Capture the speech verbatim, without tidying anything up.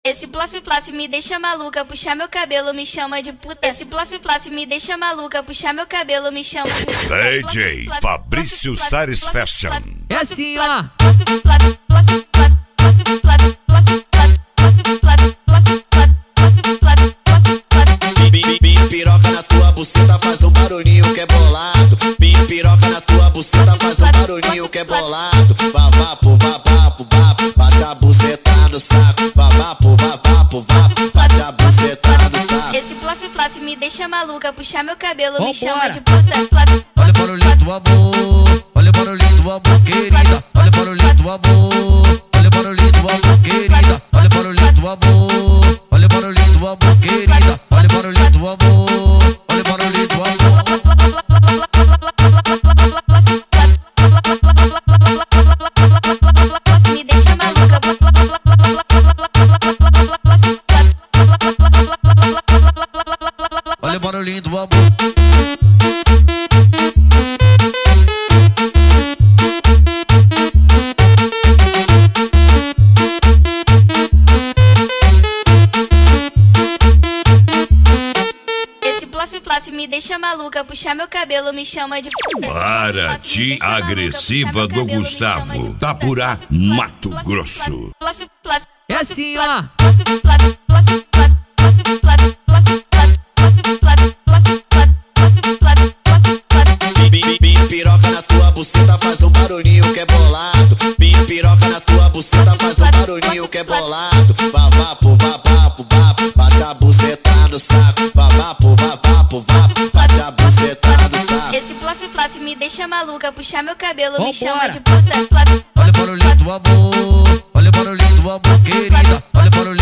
Esse plaf plaf me deixa maluca, puxar meu cabelo me chama de puta. Esse plaf plaf me deixa maluca, puxar meu cabelo me chama de puta. D J Fabrício Sares Fashion. É assim, ó. Piroca na tua buceta faz um barulhinho que é bolado. Piroca na tua buceta faz um barulhinho que é bolado. Vavapo, vavapo, vapo, bate a buceta no saco. Vavapo, vavapo, vapo, bate a buceta no saco. Esse plaf plaf me deixa maluca, puxar meu cabelo me Vambora. chama de puta. Olha o barulhinho do amor, olha o barulhinho do amor, querida. Olha o barulhinho do amor, olha o barulhinho do amor, querida. Olha o barulhinho do amor, olha o barulhinho do amor, querida. Olha o barulhinho do amor, olha o barulhinho do amor. Me deixa maluca. Olha o barulhinho do amor. Esse plaf plaf me deixa maluca, puxar meu cabelo me chama de puta. Esse Para plaf plaf me ti deixa maluca, agressiva puxar meu do cabelo me Gustavo. chama de puta. Tapurá, Plaf, plaf, Mato plaf, Grosso. plaf, plaf, É plaf, assim, plaf, ó. plaf, plaf, plaf, plaf, plaf, plaf, plaf, plaf, plaf, plaf, plaf, plaf, plaf. Piroca na tua buceta faz um barulhinho que é bolado. Piroca na tua buceta faz um barulhinho que é bolado. Vavapo, vavapo, vapo, bate a buceta no saco. Vavapo, vavapo, vapo, bate a buceta no saco. Esse plaf plaf me deixa maluca, puxar meu cabelo me Vambora. chama de puta. Plaf, Olha o barulhinho do amor, olha o barulhinho do amor, querida. Olha o barulhinho